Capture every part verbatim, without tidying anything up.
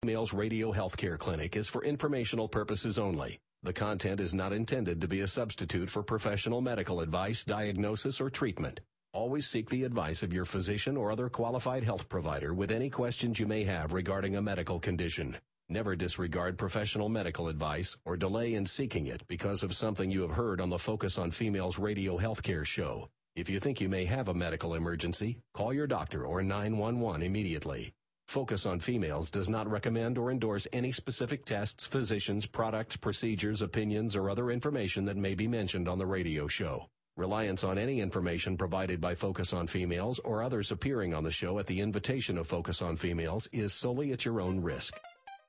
Females Radio Healthcare Clinic is for informational purposes only. The content is not intended to be a substitute for professional medical advice, diagnosis, or treatment. Always seek the advice of your physician or other qualified health provider with any questions you may have regarding a medical condition. Never disregard professional medical advice or delay in seeking it because of something you have heard on the Focus on Females Radio Healthcare show. If you think you may have a medical emergency, call your doctor or nine one one immediately. Focus on Females does not recommend or endorse any specific tests, physicians, products, procedures, opinions, or other information that may be mentioned on the radio show. Reliance on any information provided by Focus on Females or others appearing on the show at the invitation of Focus on Females is solely at your own risk.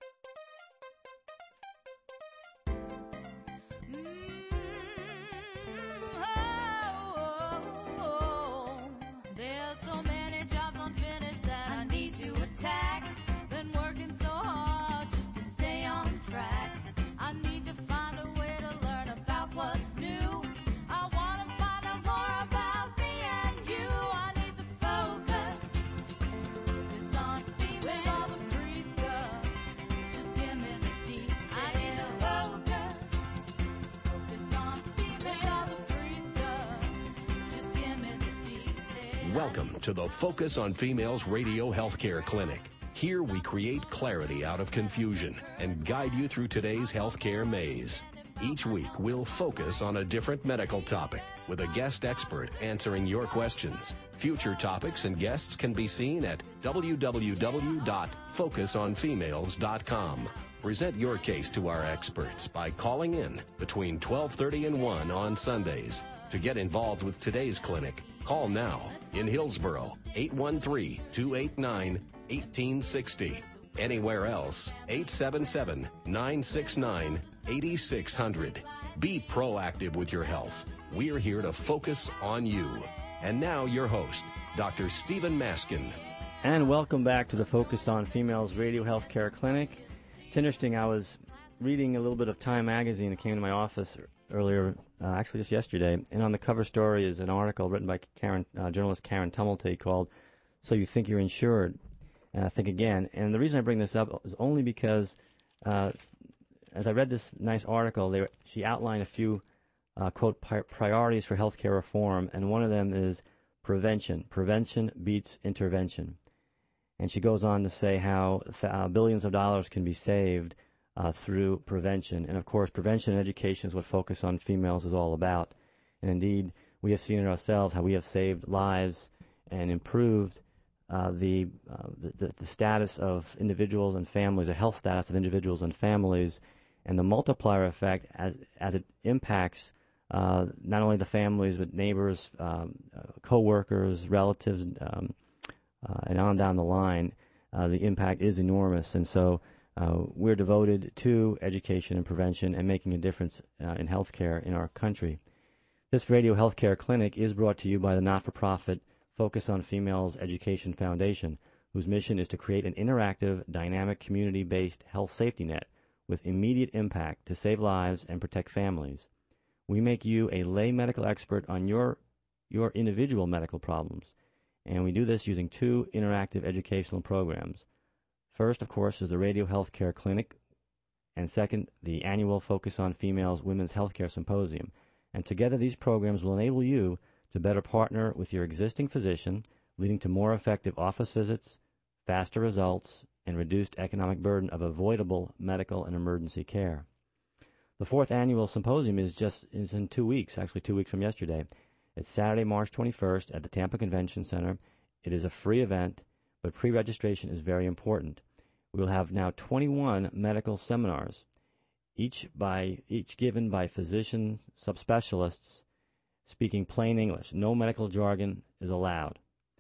Welcome to the Focus on Females Radio Healthcare Clinic. Here we create clarity out of confusion and guide you through today's healthcare maze. Each week we'll focus on a different medical topic with a guest expert answering your questions. Future topics and guests can be seen at w w w dot focus on females dot com. Present your case to our experts by calling in between twelve thirty and one on Sundays. To get involved with today's clinic, call now in Hillsborough, eight one three, two eight nine, one eight six zero. Anywhere else, eight seven seven, nine six nine, eight six zero zero. Be proactive with your health. We're here to focus on you. And now your host, Doctor Stephen Maskin. And welcome back to the Focus on Females Radio Healthcare Clinic. It's interesting, I was reading a little bit of Time magazine that came to my office earlier, uh, actually just yesterday, and on the cover story is an article written by Karen, uh, journalist Karen Tumulty called "So You Think You're Insured?" And I think again, and the reason I bring this up is only because uh, as I read this nice article, they, she outlined a few uh, quote pri- priorities for healthcare reform, and one of them is prevention. Prevention beats intervention. And she goes on to say how th- uh, billions of dollars can be saved Uh, through prevention. And of course, prevention and education is what Focus on Females is all about. And indeed, we have seen it ourselves how we have saved lives and improved uh, the, uh, the the status of individuals and families, the health status of individuals and families, and the multiplier effect as as it impacts uh, not only the families but neighbors, um, uh, co-workers, relatives, um, uh, and on down the line. Uh, the impact is enormous, and so Uh, we're devoted to education and prevention and making a difference uh, in healthcare in our country. This radio healthcare clinic is brought to you by the not-for-profit Focus on Females Education Foundation, whose mission is to create an interactive, dynamic, community-based health safety net with immediate impact to save lives and protect families. We make you a lay medical expert on your, your individual medical problems, and we do this using two interactive educational programs. First, of course, is the Radio Healthcare Clinic, and second, the annual Focus on Females Women's Healthcare Symposium. And together, these programs will enable you to better partner with your existing physician, leading to more effective office visits, faster results, and reduced economic burden of avoidable medical and emergency care. The fourth annual symposium is just is in two weeks, actually two weeks from yesterday. It's Saturday, March twenty-first at the Tampa Convention Center. It is a free event, but pre-registration is very important. We will have now twenty-one medical seminars, each by each given by physician subspecialists speaking plain English. No medical jargon is allowed.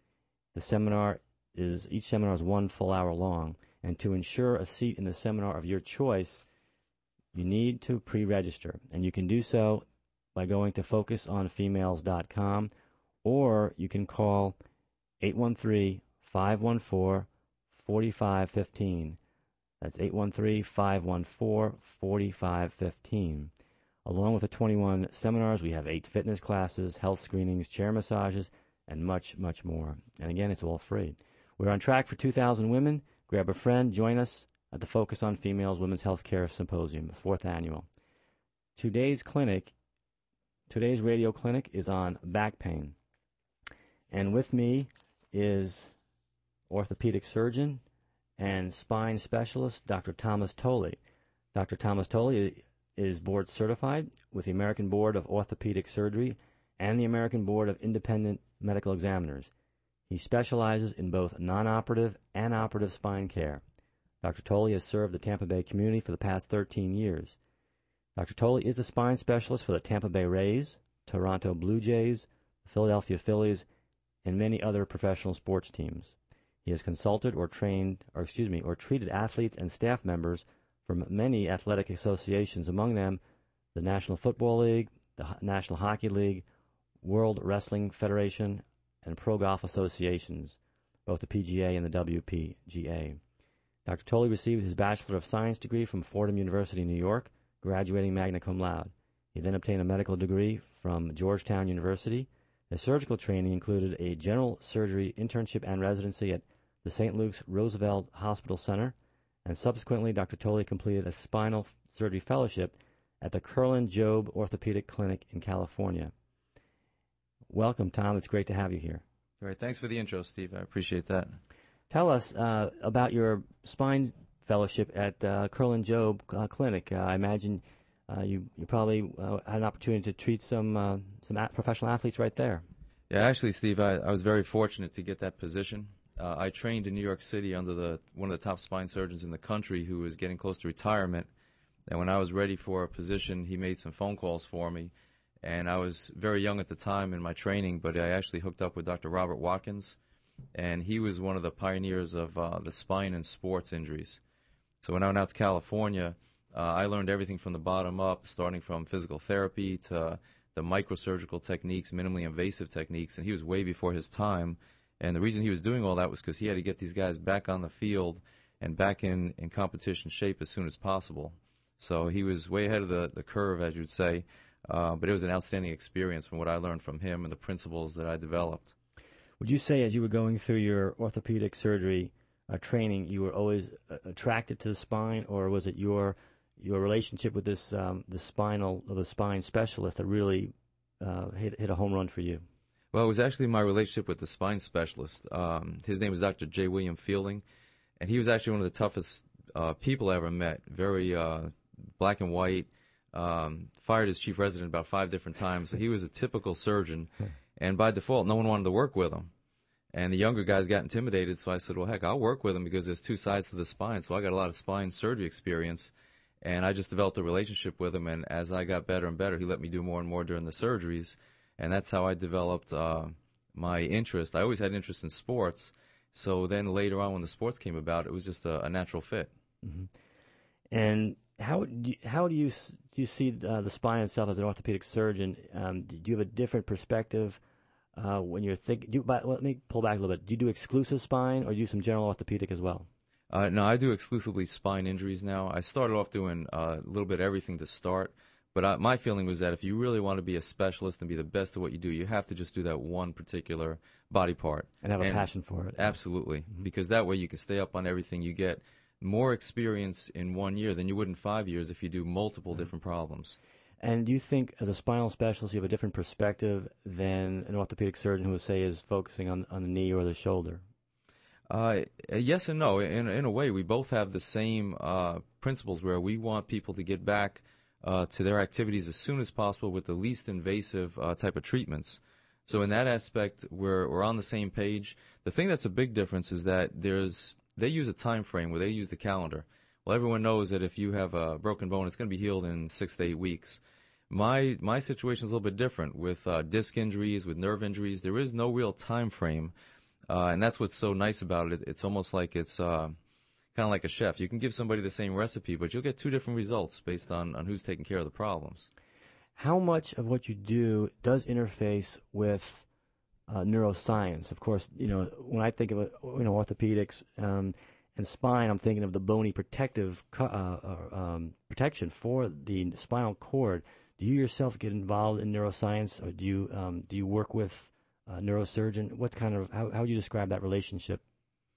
The seminar is each seminar is one full hour long, and to ensure a seat in the seminar of your choice, you need to pre-register, and you can do so by going to focus on females dot com, or you can call eight one three, five one four, four five one five. That's eight one three, five one four, four five one five. Along with the twenty-one seminars, we have eight fitness classes, health screenings, chair massages, and much, much more. And again, it's all free. We're on track for two thousand women. Grab a friend, join us, at the Focus on Females Women's Healthcare Symposium, the fourth annual. Today's clinic, today's radio clinic is on back pain. And with me is orthopedic surgeon and spine specialist, Doctor Thomas Tolley. Doctor Thomas Tolley is board certified with the American Board of Orthopedic Surgery and the American Board of Independent Medical Examiners. He specializes in both non-operative and operative spine care. Doctor Tolley has served the Tampa Bay community for the past thirteen years. Doctor Tolley is the spine specialist for the Tampa Bay Rays, Toronto Blue Jays, the Philadelphia Phillies, and many other professional sports teams. He has consulted or trained, or excuse me, or treated athletes and staff members from many athletic associations, among them the National Football League, the National Hockey League, World Wrestling Federation, and Pro Golf Associations, both the P G A and the W P G A. Doctor Tolley received his Bachelor of Science degree from Fordham University, New York, graduating magna cum laude. He then obtained a medical degree from Georgetown University. His surgical training included a general surgery internship and residency at the Saint Luke's Roosevelt Hospital Center, and subsequently Doctor Tolley completed a spinal surgery fellowship at the Kerlan Jobe Orthopedic Clinic in California. Welcome, Tom. It's great to have you here. Great. Thanks for the intro, Steve. I appreciate that. Tell us uh, about your spine fellowship at uh, Kerlan Jobe uh, Clinic. Uh, I imagine uh, you you probably uh, had an opportunity to treat some uh, some a- professional athletes right there. Yeah, actually, Steve, I, I was very fortunate to get that position. Uh, I trained in New York City under the one of the top spine surgeons in the country who was getting close to retirement. And when I was ready for a position, he made some phone calls for me. And I was very young at the time in my training, but I actually hooked up with Doctor Robert Watkins, and he was one of the pioneers of uh, the spine and sports injuries. So when I went out to California, uh, I learned everything from the bottom up, starting from physical therapy to the microsurgical techniques, minimally invasive techniques, and he was way before his time. And the reason he was doing all that was because he had to get these guys back on the field and back in, in competition shape as soon as possible. So he was way ahead of the, the curve, as you'd say, uh, but it was an outstanding experience from what I learned from him and the principles that I developed. Would you say as you were going through your orthopedic surgery uh, training, you were always uh, attracted to the spine, or was it your your relationship with this um, the spinal or the spine specialist that really uh, hit hit a home run for you? Well, it was actually my relationship with the spine specialist. Um, his name was Doctor J. William Fielding, and he was actually one of the toughest uh, people I ever met. Very uh, black and white. Um, fired his chief resident about five different times. So he was a typical surgeon, and by default, no one wanted to work with him. And the younger guys got intimidated, so I said, well, heck, I'll work with him because there's two sides to the spine. So I got a lot of spine surgery experience, and I just developed a relationship with him. And as I got better and better, he let me do more and more during the surgeries. And that's how I developed uh, my interest. I always had interest in sports. So then later on when the sports came about, it was just a, a natural fit. Mm-hmm. And how do you, how do you do you see uh, the spine itself as an orthopedic surgeon? Um, do you have a different perspective uh, when you're thinking? Do, but let me pull back a little bit. Do you do exclusive spine, or do you do some general orthopedic as well? Uh, no, I do exclusively spine injuries now. I started off doing uh, a little bit of everything to start, but I, my feeling was that if you really want to be a specialist and be the best at what you do, you have to just do that one particular body part. And have a and passion for it. Absolutely, mm-hmm. because that way you can stay up on everything. You get more experience in one year than you would in five years if you do multiple mm-hmm. different problems. And do you think, as a spinal specialist, you have a different perspective than an orthopedic surgeon who, say, is focusing on, on the knee or the shoulder? Uh, yes and no. In, in a way, we both have the same uh, principles where we want people to get back uh, to their activities as soon as possible with the least invasive uh, type of treatments. So in that aspect, we're, we're on the same page. The thing that's a big difference is that there's they use a time frame where they use the calendar. Well, everyone knows that if you have a broken bone, it's going to be healed in six to eight weeks. My my situation is a little bit different. With uh, disc injuries, with nerve injuries, there is no real time frame. Uh, and that's what's so nice about it. It's almost like it's uh, kind of like a chef. You can give somebody the same recipe, but you'll get two different results based on, on who's taking care of the problems. How much of what you do does interface with uh, neuroscience? Of course, you know, when I think of it, you know, orthopedics um, and spine, I'm thinking of the bony protective co- uh, uh, um, protection for the spinal cord. Do you yourself get involved in neuroscience, or do you um, do you work with a neurosurgeon? What kind of how how would you describe that relationship?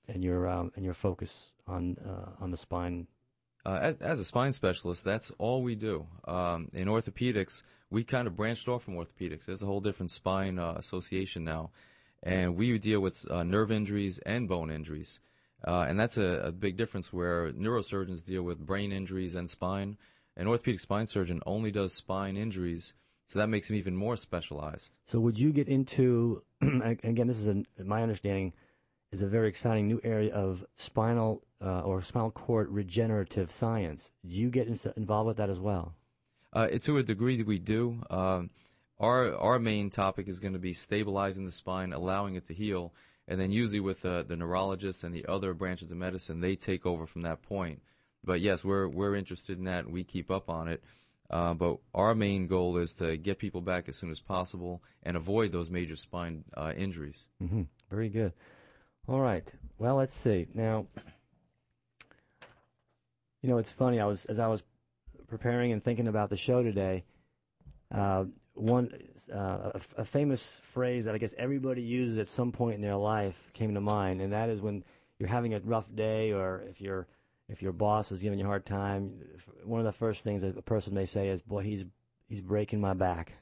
and your um, and your focus on uh, on the spine? Uh, as, as a spine specialist, that's all we do. Um, in orthopedics, we kind of branched off from orthopedics. There's a whole different spine uh, association now, and we deal with uh, nerve injuries and bone injuries. Uh, and that's a, a big difference where neurosurgeons deal with brain injuries and spine. An orthopedic spine surgeon only does spine injuries, so that makes him even more specialized. So would you get into, again, this is a, my understanding, is a very exciting new area of spinal uh, or spinal cord regenerative science. Do you get in, involved with that as well? Uh, to a degree that we do. Um, our our main topic is going to be stabilizing the spine, allowing it to heal, and then usually with uh, the neurologists and the other branches of medicine, they take over from that point. But yes, we're we're interested in that, and we keep up on it. Uh, but our main goal is to get people back as soon as possible and avoid those major spine uh, injuries. Mm-hmm. Very good. All right. Well, let's see. Now, you know, it's funny. I was as I was preparing and thinking about the show today. Uh, one uh, a, a famous phrase that I guess everybody uses at some point in their life came to mind, and that is when you're having a rough day, or if you're if your boss is giving you a hard time. One of the first things that a person may say is, "Boy, he's he's breaking my back."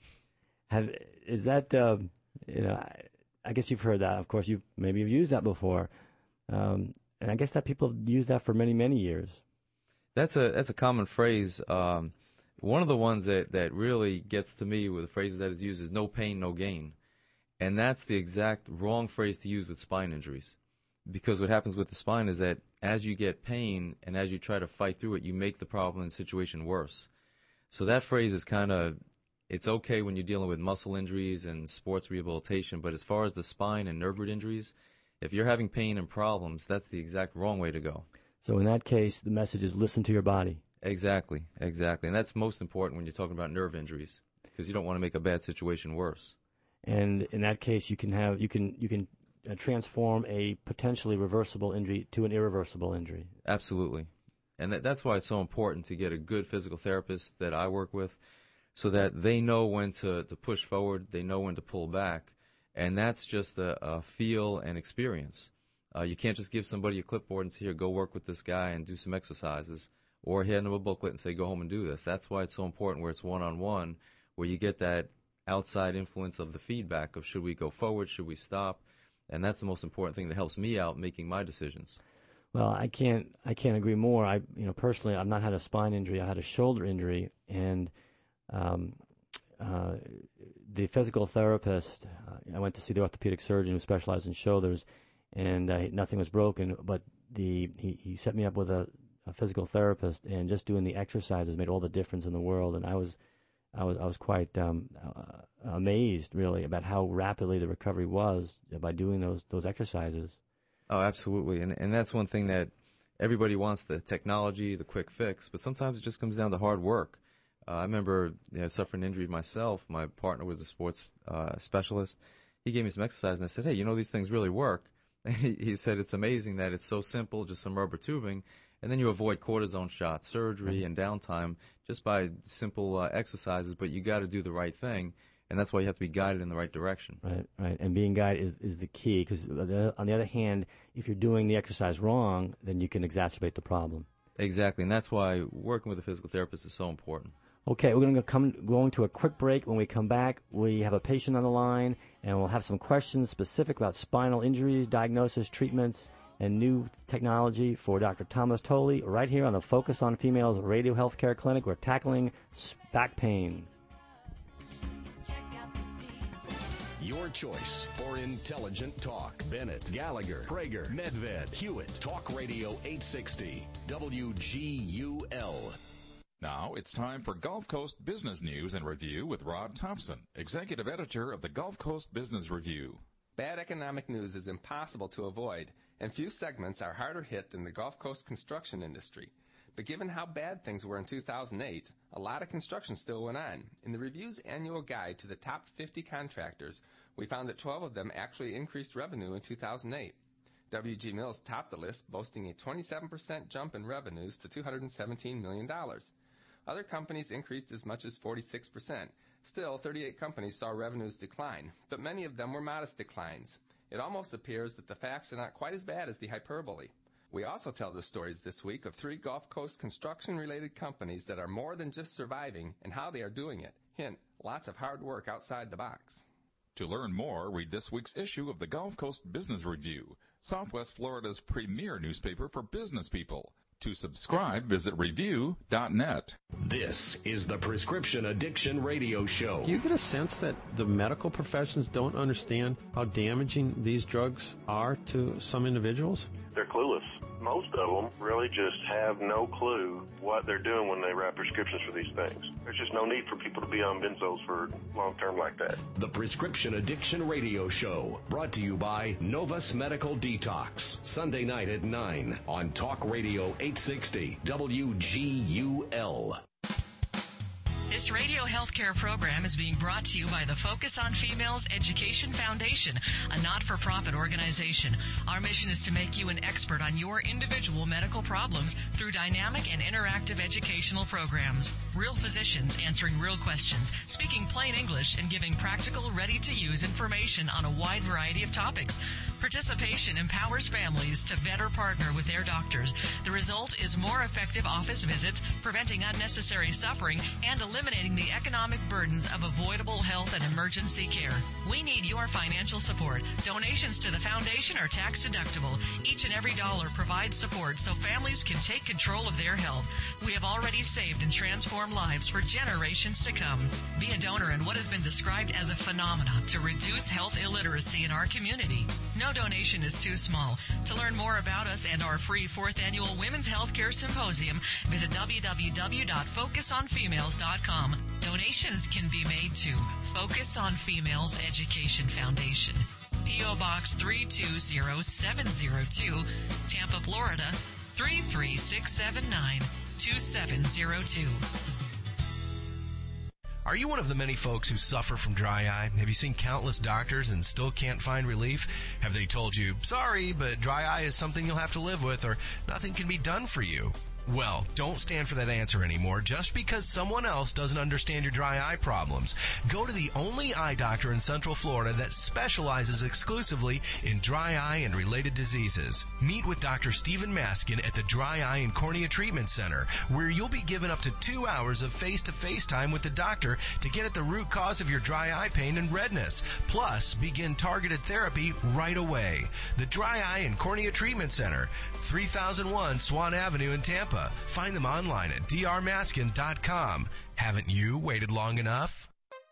Have is that uh, you know? I, I guess you've heard that. Of course, you've maybe you've used that before, um, and I guess that people have used that for many many years. That's a that's a common phrase. Um, one of the ones that, that really gets to me with the phrases that is used is "no pain, no gain," and that's the exact wrong phrase to use with spine injuries, because what happens with the spine is that as you get pain and as you try to fight through it, you make the problem and situation worse. So that phrase is kind of, it's okay when you're dealing with muscle injuries and sports rehabilitation, but as far as the spine and nerve root injuries, if you're having pain and problems, that's the exact wrong way to go. So in that case, the message is listen to your body. Exactly, exactly. And that's most important when you're talking about nerve injuries, because you don't want to make a bad situation worse. And in that case, you can have you can you can uh, transform a potentially reversible injury to an irreversible injury. Absolutely. And that, that's why it's so important to get a good physical therapist that I work with, so that they know when to, to push forward, they know when to pull back, and that's just a, a feel and experience. Uh, you can't just give somebody a clipboard and say, here, go work with this guy and do some exercises, or hand them a booklet and say, go home and do this. That's why it's so important where it's one-on-one, where you get that outside influence of the feedback of should we go forward, should we stop, and that's the most important thing that helps me out making my decisions. Well, I can't I can't agree more. I you know personally, I've not had a spine injury. I had a shoulder injury, and um, uh, the physical therapist, uh, I went to see the orthopedic surgeon who specialized in shoulders, and uh, nothing was broken. But the he, he set me up with a, a physical therapist, and just doing the exercises made all the difference in the world. And I was I was I was quite um, uh, amazed, really, about how rapidly the recovery was by doing those those exercises. Oh, absolutely. And and that's one thing that everybody wants, the technology, the quick fix, but sometimes it just comes down to hard work. Uh, I remember you know, suffering an injury myself. My partner was a sports uh, specialist. He gave me some exercise, and I said, hey, you know, these things really work. And he, he said it's amazing that it's so simple, just some rubber tubing, and then you avoid cortisone shots, surgery, and downtime just by simple uh, exercises, but you got to do the right thing. And that's why you have to be guided in the right direction. Right, right. And being guided is, is the key, because on the other hand, if you're doing the exercise wrong, then you can exacerbate the problem. Exactly, and that's why working with a physical therapist is so important. Okay, we're going to come going to a quick break. When we come back, we have a patient on the line, and we'll have some questions specific about spinal injuries, diagnosis, treatments, and new technology for Doctor Thomas Tolley right here on the Focus on Females Radio Healthcare Clinic. We're tackling back pain. Your choice for intelligent talk. Bennett, Gallagher, Prager, Medved, Hewitt. Talk Radio eight sixty, W G U L. Now it's time for Gulf Coast Business News and Review with Rod Thompson, Executive Editor of the Gulf Coast Business Review. Bad economic news is impossible to avoid, and few segments are harder hit than the Gulf Coast construction industry. But given how bad things were in two thousand eight, a lot of construction still went on. In the Review's annual guide to the top fifty contractors, we found that twelve of them actually increased revenue in two thousand eight. W G Mills topped the list, boasting a twenty-seven percent jump in revenues to two hundred seventeen million dollars. Other companies increased as much as forty-six percent. Still, thirty-eight companies saw revenues decline, but many of them were modest declines. it almost appears that the facts are not quite as bad as the hyperbole. We also tell the stories this week of three Gulf Coast construction-related companies that are more than just surviving and how they are doing it. Hint, lots of hard work outside the box. To learn more, read this week's issue of the Gulf Coast Business Review, Southwest Florida's premier newspaper for business people. To subscribe, visit review dot net. This is the Prescription Addiction Radio Show. Do you get a sense that the medical professions don't understand how damaging these drugs are to some individuals? They're clueless. Most of them really just have no clue what they're doing when they write prescriptions for these things. There's just no need for people to be on benzos for long term like that. The Prescription Addiction Radio Show, brought to you by Novus Medical Detox, Sunday night at nine on Talk Radio eight sixty W G U L. This radio healthcare program is being brought to you by the Focus on Females Education Foundation, a not-for-profit organization. Our mission is to make you an expert on your individual medical problems through dynamic and interactive educational programs. Real physicians answering real questions, speaking plain English, and giving practical, ready-to-use information on a wide variety of topics. Participation empowers families to better partner with their doctors. The result is more effective office visits, preventing unnecessary suffering, and eliminating the economic burdens of avoidable health and emergency care. We need your financial support. Donations to the foundation are tax deductible. Each and every dollar provides support so families can take control of their health. We have already saved and transformed lives for generations to come. Be a donor in what has been described as a phenomenon to reduce health illiteracy in our community. No donation is too small. To learn more about us and our free fourth annual Women's Healthcare Symposium, visit w w w dot focus on females dot com. Donations can be made to Focus on Females Education Foundation, P O Box three two zero seven zero two, Tampa, Florida three three six seven nine, two seven zero two. Are you one of the many folks who suffer from dry eye? Have you seen countless doctors and still can't find relief? Have they told you, sorry, but dry eye is something you'll have to live with, or nothing can be done for you? Well, don't stand for that answer anymore just because someone else doesn't understand your dry eye problems. Go to the only eye doctor in Central Florida that specializes exclusively in dry eye and related diseases. Meet with Doctor Stephen Maskin at the Dry Eye and Cornea Treatment Center, where you'll be given up to two hours of face-to-face time with the doctor to get at the root cause of your dry eye pain and redness. Plus, begin targeted therapy right away. The Dry Eye and Cornea Treatment Center, three thousand one Swan Avenue in Tampa. Find them online at d r maskin dot com. Haven't you waited long enough?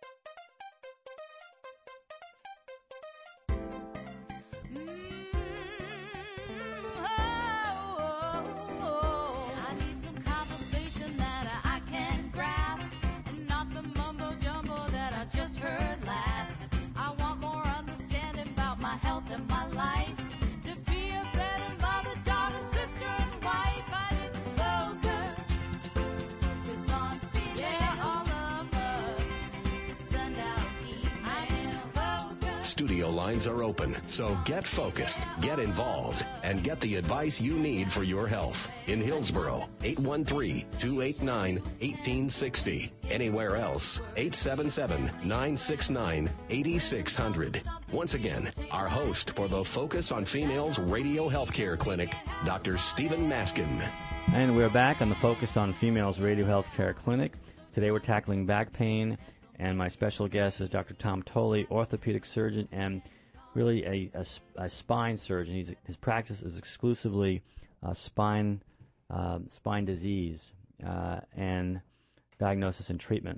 Studio lines are open, so get focused, get involved, and get the advice you need for your health. In Hillsborough, eight one three, two eight nine, one eight six zero. Anywhere else, eight seven seven, nine six nine, eight six zero zero. Once again, our host for the Focus on Females Radio Healthcare Clinic, Doctor Stephen Maskin. And we're back on the Focus on Females Radio Healthcare Clinic. Today we're tackling back pain, and my special guest is Doctor Tom Tolley, orthopedic surgeon and really a, a, a spine surgeon. He's, his practice is exclusively uh, spine uh, spine disease uh, and diagnosis and treatment.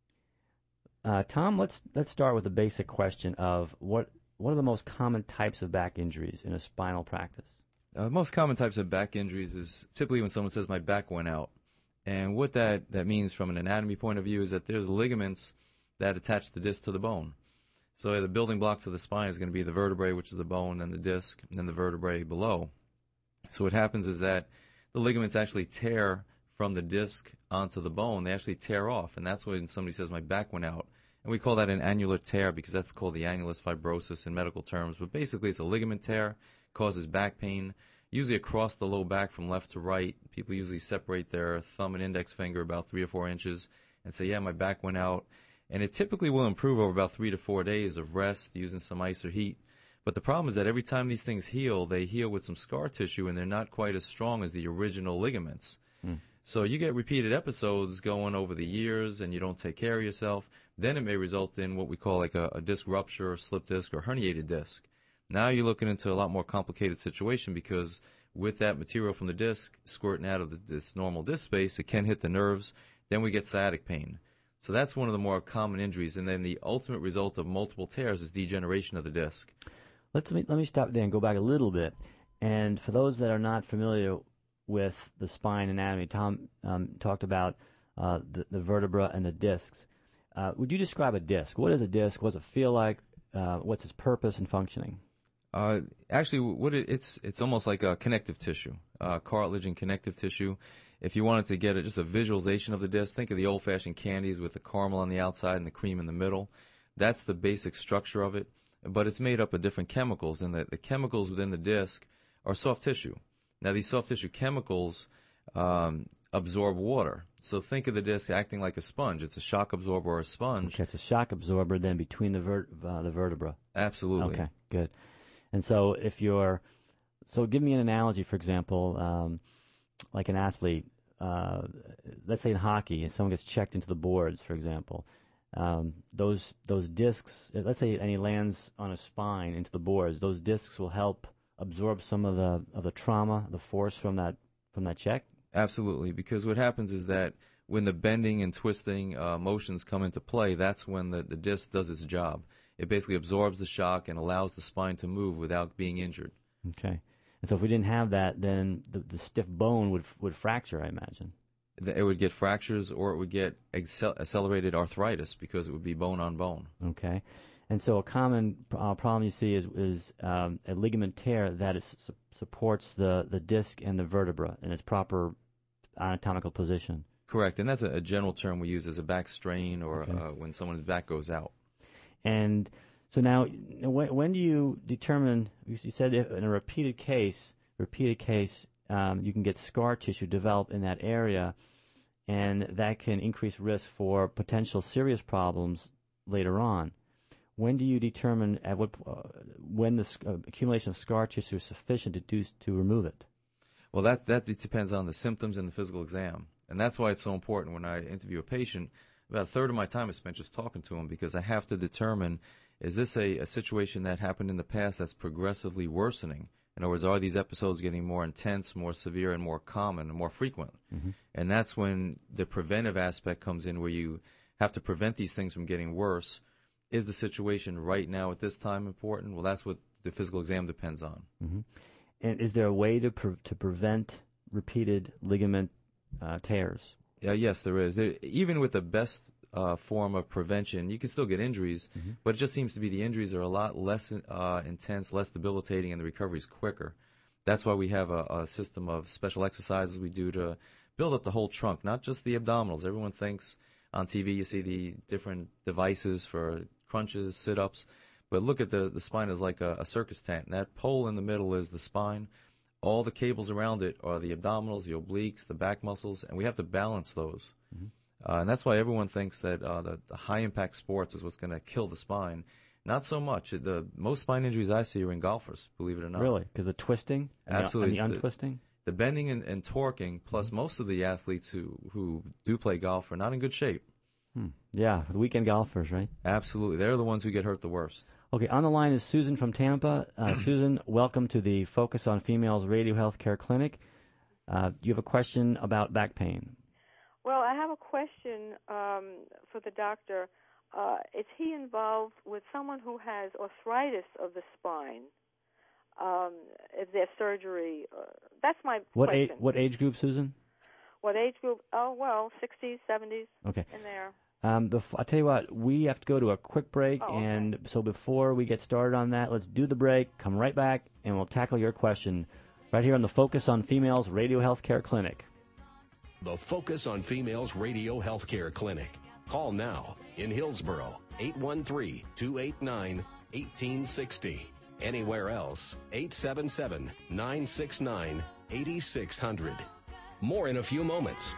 Uh, Tom, let's let's start with the basic question of what what are the most common types of back injuries in a spinal practice? Uh, the most common types of back injuries is typically when someone says, my back went out. And what that, that means from an anatomy point of view is that there's ligaments that attach the disc to the bone. So the building blocks of the spine is going to be the vertebrae, which is the bone, and the disc, and then the vertebrae below. So what happens is that the ligaments actually tear from the disc onto the bone. They actually tear off, and that's when somebody says, my back went out. And we call that an annular tear because that's called the annulus fibrosus in medical terms. But basically it's a ligament tear, causes back pain, usually across the low back from left to right. People usually separate their thumb and index finger about three or four inches and say, yeah, my back went out. And it typically will improve over about three to four days of rest, using some ice or heat. But the problem is that every time these things heal, they heal with some scar tissue, and they're not quite as strong as the original ligaments. Mm. So you get repeated episodes going over the years, and you don't take care of yourself. Then it may result in what we call like a, a disc rupture, or slip disc, or herniated disc. Now you're looking into a lot more complicated situation, because with that material from the disc squirting out of the, this normal disc space, it can hit the nerves. Then we get sciatic pain. So that's one of the more common injuries. And then the ultimate result of multiple tears is degeneration of the disc. Let's, let me stop there and go back a little bit. And for those that are not familiar with the spine anatomy, Tom um, talked about uh, the, the vertebra and the discs. Uh, would you describe a disc? What is a disc? What does it feel like? Uh, what's its purpose and functioning? Uh, actually, what it, it's it's almost like a connective tissue, uh, cartilage and connective tissue. If you wanted to get a, just a visualization of the disc, think of the old-fashioned candies with the caramel on the outside and the cream in the middle. That's the basic structure of it. But it's made up of different chemicals, and the, the chemicals within the disc are soft tissue. Now, these soft tissue chemicals um, absorb water. So think of the disc acting like a sponge. It's a shock absorber or a sponge. Okay, it's a shock absorber then between the vert- uh, the vertebra. Absolutely. Okay, good. And so if you're, so give me an analogy, for example, um, like an athlete, uh, let's say in hockey, and someone gets checked into the boards, for example. Um, those those discs, let's say, and he lands on a spine into the boards. Those discs will help absorb some of the of the trauma, the force from that from that check. Absolutely, because what happens is that when the bending and twisting uh, motions come into play, that's when the, the disc does its job. It basically absorbs the shock and allows the spine to move without being injured. Okay, and so if we didn't have that, then the, the stiff bone would would fracture, I imagine. It would get fractures, or it would get accel- accelerated arthritis, because it would be bone on bone. Okay, and so a common uh, problem you see is is um, a ligament tear that is, su- supports the, the disc and the vertebra in its proper anatomical position. Correct, and that's a, a general term we use as a back strain, or Okay. uh, when someone's back goes out. And so now, when, when do you determine? You said if in a repeated case, repeated case, um, you can get scar tissue develop in that area, and that can increase risk for potential serious problems later on. When do you determine at what uh, when the uh, accumulation of scar tissue is sufficient to do to remove it? Well, that that depends on the symptoms and the physical exam, and that's why it's so important when I interview a patient. About a third of my time is spent just talking to them, because I have to determine, is this a, a situation that happened in the past that's progressively worsening? In other words, are these episodes getting more intense, more severe, and more common and more frequent? Mm-hmm. And that's when the preventive aspect comes in, where you have to prevent these things from getting worse. Is the situation right now at this time important? Well, that's what the physical exam depends on. Mm-hmm. And is there a way to pre- to prevent repeated ligament uh, tears? Yeah, yes, there is. There, even with the best uh, form of prevention, you can still get injuries, mm-hmm. but it just seems to be the injuries are a lot less uh, intense, less debilitating, and the recovery is quicker. That's why we have a, a system of special exercises we do to build up the whole trunk, not just the abdominals. Everyone thinks on T V you see the different devices for crunches, sit-ups, but look at the, the spine as like a, a circus tent. And that pole in the middle is the spine. All the cables around it are the abdominals, the obliques, the back muscles, and we have to balance those. Mm-hmm. Uh, and that's why everyone thinks that uh, the, the high-impact sports is what's going to kill the spine. Not so much. The most spine injuries I see are in golfers, believe it or not. Really? Because the twisting? Absolutely. And the, and the untwisting? The, the bending and, and torquing, plus mm-hmm. most of the athletes who, who do play golf are not in good shape. Hmm. Yeah, the weekend golfers, right? Absolutely. They're the ones who get hurt the worst. Okay, on the line is Susan from Tampa. Uh, Susan, welcome to the Focus on Females Radio Healthcare Clinic. Uh, do you have a question about back pain? Well, I have a question um, for the doctor. Uh, is he involved with someone who has arthritis of the spine? Um, is there surgery? Uh, that's my what question. Age, what age group, Susan? What age group? Oh, well, sixties, seventies, okay. in there. Um, bef- I'll tell you what, we have to go to a quick break, oh, okay. and so before we get started on that, let's do the break, come right back, and we'll tackle your question right here on the Focus on Females Radio Healthcare Clinic. The Focus on Females Radio Healthcare Clinic. Call now in Hillsborough, eight one three, two eight nine, one eight six zero. Anywhere else, eight seven seven, nine six nine, eight six zero zero. More in a few moments.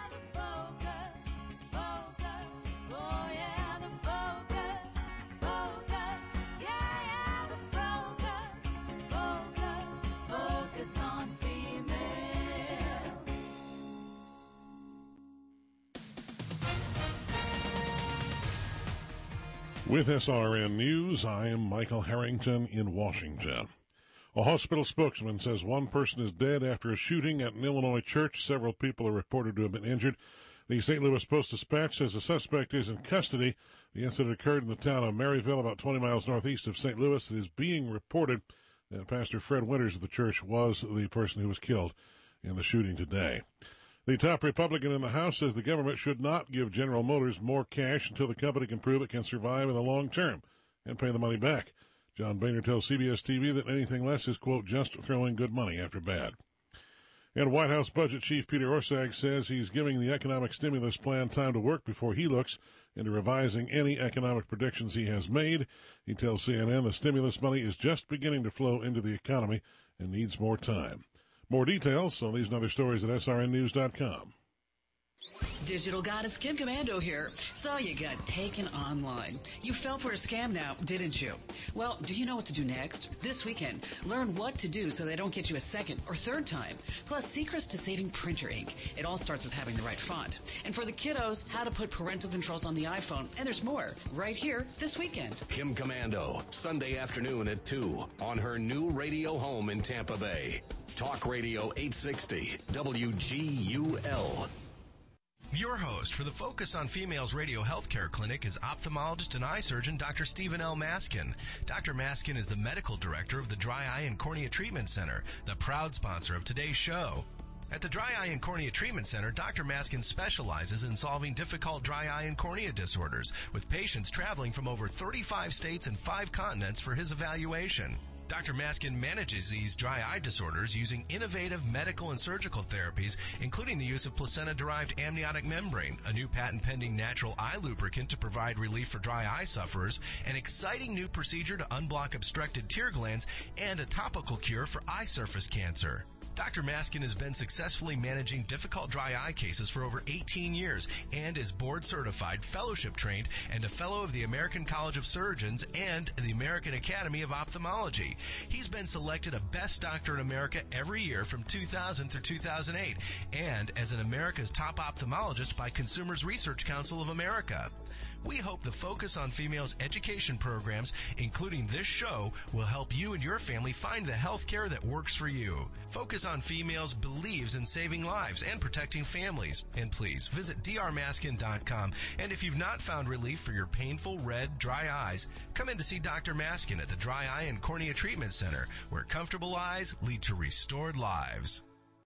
With S R N News, I am Michael Harrington in Washington. A hospital spokesman says one person is dead after a shooting at an Illinois church. Several people are reported to have been injured. The Saint Louis Post-Dispatch says the suspect is in custody. The incident occurred in the town of Maryville, about twenty miles northeast of Saint Louis. It is being reported that Pastor Fred Winters of the church was the person who was killed in the shooting today. The top Republican in the House says the government should not give General Motors more cash until the company can prove it can survive in the long term and pay the money back. John Boehner tells C B S T V that anything less is, quote, just throwing good money after bad. And White House Budget Chief Peter Orszag says he's giving the economic stimulus plan time to work before he looks into revising any economic predictions he has made. He tells C N N the stimulus money is just beginning to flow into the economy and needs more time. More details on these and other stories at S R N news dot com. Digital Goddess Kim Commando here. So you got taken online. You fell for a scam now, didn't you? Well, do you know what to do next? This weekend, learn what to do so they don't get you a second or third time. Plus, secrets to saving printer ink. It all starts with having the right font. And for the kiddos, how to put parental controls on the iPhone. And there's more right here this weekend. Kim Commando, Sunday afternoon at two on her new radio home in Tampa Bay. Talk Radio eight sixty W G U L. Your host for the Focus on Females Radio Healthcare Clinic is ophthalmologist and eye surgeon Doctor Stephen L. Maskin. Doctor Maskin is the medical director of the Dry Eye and Cornea Treatment Center, the proud sponsor of today's show. At the Dry Eye and Cornea Treatment Center, Doctor Maskin specializes in solving difficult dry eye and cornea disorders, with patients traveling from over thirty-five states and five continents for his evaluation. Doctor Maskin manages these dry eye disorders using innovative medical and surgical therapies, including the use of placenta-derived amniotic membrane, a new patent-pending natural eye lubricant to provide relief for dry eye sufferers, an exciting new procedure to unblock obstructed tear glands, and a topical cure for eye surface cancer. Doctor Maskin has been successfully managing difficult dry eye cases for over eighteen years and is board-certified, fellowship-trained, and a fellow of the American College of Surgeons and the American Academy of Ophthalmology. He's been selected a Best Doctor in America every year from two thousand through two thousand eight and as an America's Top Ophthalmologist by Consumers Research Council of America. We hope the Focus on Females education programs, including this show, will help you and your family find the health care that works for you. Focus on Females believes in saving lives and protecting families. And please visit d r maskin dot com. And if you've not found relief for your painful red, dry eyes, come in to see Doctor Maskin at the Dry Eye and Cornea Treatment Center, where comfortable eyes lead to restored lives.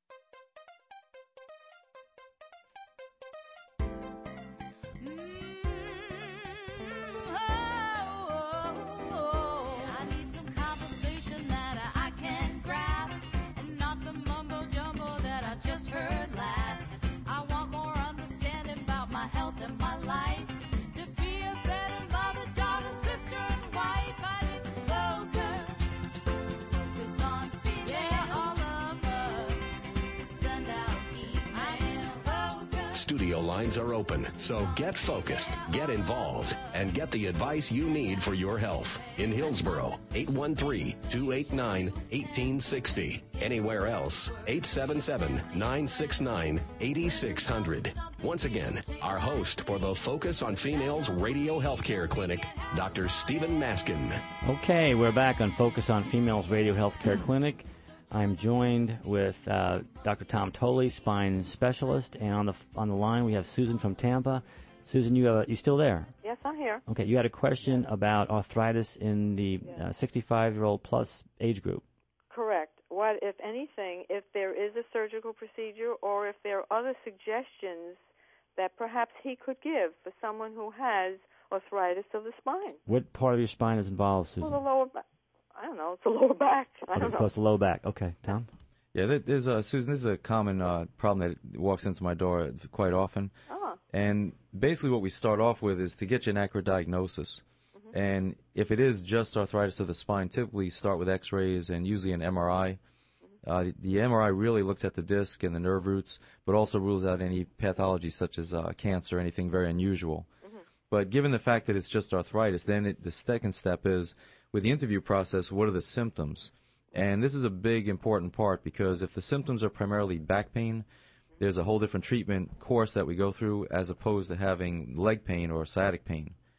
Studio lines are open, so get focused, get involved, and get the advice you need for your health. In Hillsborough, eight one three, two eight nine, one eight six zero. Anywhere else, eight seven seven, nine six nine, eight six zero zero. Once again, our host for the Focus on Females Radio Healthcare Clinic, Doctor Stephen Maskin. Okay, we're back on Focus on Females Radio Healthcare Clinic. I'm joined with uh, Doctor Tom Tolley, spine specialist, and on the on the line we have Susan from Tampa. Susan, you uh, you still there? Yes, I'm here. Okay, you had a question about arthritis in the uh, sixty-five-year-old plus age group. Correct. What, if anything, if there is a surgical procedure or if there are other suggestions that perhaps he could give for someone who has arthritis of the spine? What part of your spine is involved, Susan? Well, the lower back. I don't know. It's the lower back. I okay, don't know. So it's the low back. Okay, Tom? Yeah, there's a, Susan, this is a common uh, problem that walks into my door quite often. Oh. And basically what we start off with is to get you an accurate diagnosis. Mm-hmm. And if it is just arthritis of the spine, typically start with x-rays and usually an M R I. Mm-hmm. Uh, the, the M R I really looks at the disc and the nerve roots, but also rules out any pathology such as uh, cancer, anything very unusual. Mm-hmm. But given the fact that it's just arthritis, then it, the second step is, with the interview process, what are the symptoms? And this is a big, important part because if the symptoms are primarily back pain, there's a whole different treatment course that we go through as opposed to having leg pain or sciatic pain.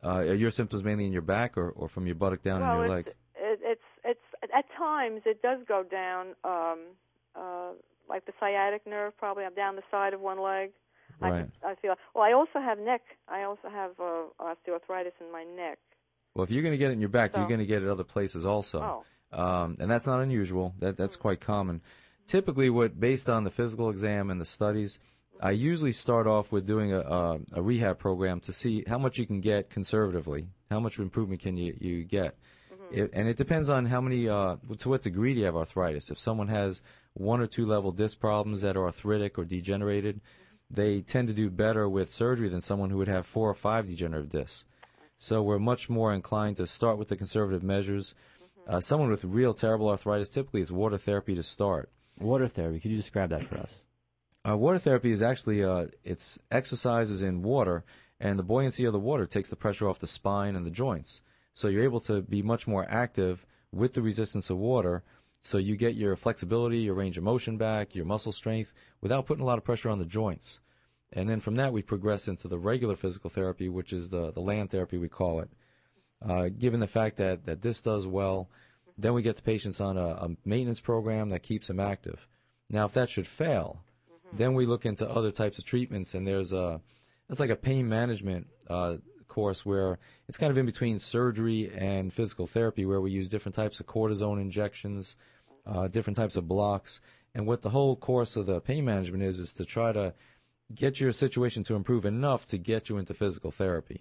Uh, are your symptoms mainly in your back or, or from your buttock down well, in your it's, leg? It, it's it's at times it does go down, um, uh, like the sciatic nerve. Probably I'm down the side of one leg. Right. I, just, I feel. Well, I also have neck. I also have uh, osteoarthritis in my neck. Well, if you're going to get it in your back, So, you're going to get it other places also. Oh. Um, and that's not unusual. That That's quite common. Typically, what based on the physical exam and the studies, I usually start off with doing a, a, a rehab program to see how much you can get conservatively. How much improvement can you, you get? Mm-hmm. It, and it depends on how many, uh, to what degree do you have arthritis. If someone has one or two level disc problems that are arthritic or degenerated, they tend to do better with surgery than someone who would have four or five degenerative discs. So we're much more inclined to start with the conservative measures. Mm-hmm. Uh, someone with real terrible arthritis, typically it's water therapy to start. Water therapy, could you describe that for us? Uh, water therapy is actually, uh, it's exercises in water, and the buoyancy of the water takes the pressure off the spine and the joints. So you're able to be much more active with the resistance of water, so you get your flexibility, your range of motion back, your muscle strength, without putting a lot of pressure on the joints. And then from that, we progress into the regular physical therapy, which is the, the land therapy, we call it. Uh, given the fact that, that this does well, then we get the patients on a, a maintenance program that keeps them active. Now, if that should fail, mm-hmm. then we look into other types of treatments, and there's a, it's like a pain management uh, course where it's kind of in between surgery and physical therapy, where we use different types of cortisone injections, uh, different types of blocks. And what the whole course of the pain management is, is to try to get your situation to improve enough to get you into physical therapy.